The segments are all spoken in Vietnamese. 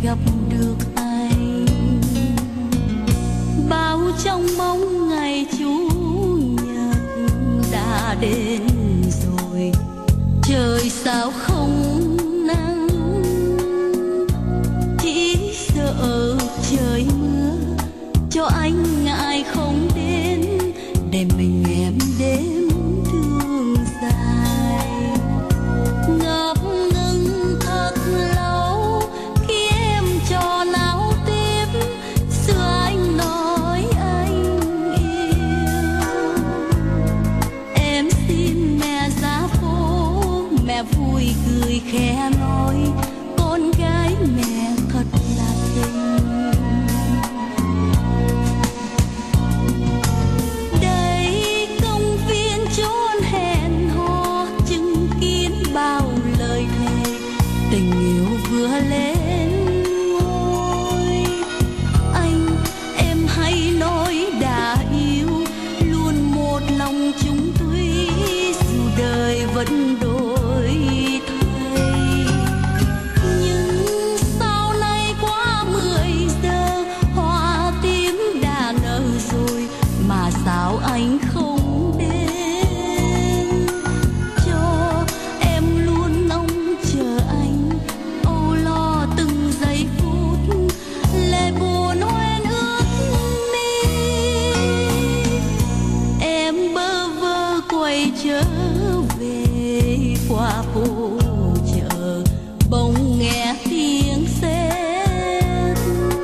gặp được anh. Bao trong mong ngày chủ nhật đã đến rồi, trời sao không nắng, chỉ sợ trời mưa cho anh ngại không đến, để mình em đêm thương dài. Ngập ngừng thật lâu khi em cho nào tiếp, xưa anh nói anh yêu. Em xin mẹ ra phố, mẹ vui cười khẽ nói, con gái mẹ thật là xinh. Đây công viên chốn hẹn hò, chứng kiến bao lời thề, tình yêu vừa lên ngôi. Anh em hay nói đã yêu, luôn một lòng chung thủy, dù đời vẫn đổi thay. Nhưng sau này quá 10 giờ, hoa tím đã nở rồi, mà sao anh không đến, cho em luôn mong chờ anh, âu lo từng giây phút, lệ buồn hoen ướt mi. Em bơ vơ quay trở về qua phố chợ, bỗng nghe tiếng sét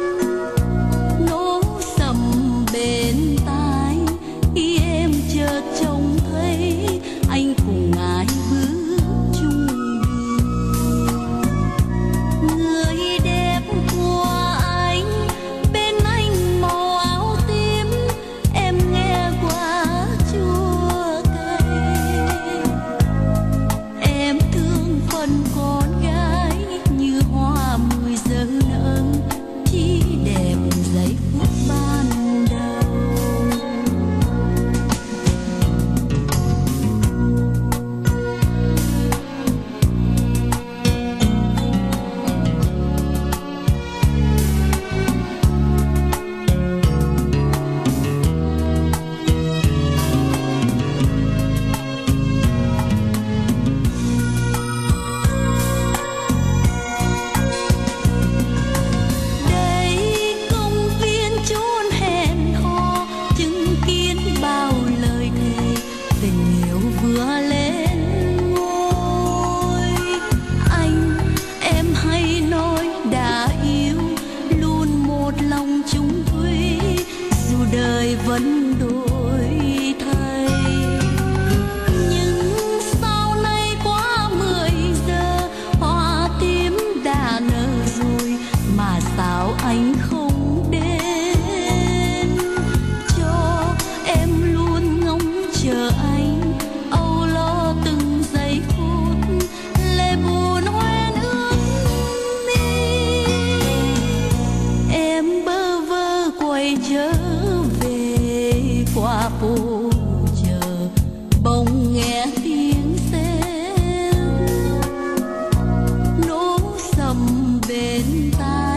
nổ sầm bên tai, khi em chợt trông thấy anh cùng ai bước chung đường. Người đẹp của anh bên anh màu áo tím, em nghe quá chua cay. Em thương phần con gái như hoa 10 giờ nở, chỉ đẹp giây phút ban đầu. Đây công viên chốn hẹn hò, chứng kiến bao lời thề, tình yêu vừa lên ngôi. Anh em hay nói đã yêu, luôn một lòng chung thủy, dù đời vẫn đổi thay. Nhưng sau này quá 10 giờ, hoa tím đã nở rồi, mà sao anh không đến, cho em luôn ngóng chờ anh, âu lo từng giây phút, lệ buồn hoen ướt mi. Em bơ vơ quay trở về qua phố chợ, bỗng nghe tiếng sét nổ sầm bên tai.